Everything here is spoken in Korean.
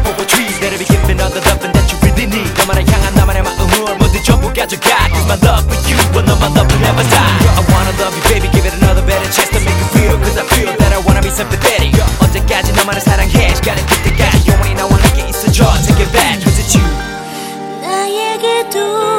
보고 trees Better be giving all the loving that you really need 너만을 향한 나만의 마음을 모두 전부 가져가 Cause my love for you will know my love will never die I wanna love you baby give it another better chance to make you feel Cause I feel that I wanna be sympathetic 언제까지 너만을 사랑해 시간은 그때까지 영원히 나와 함께 있어줘 Take it back cause it's you 나에게도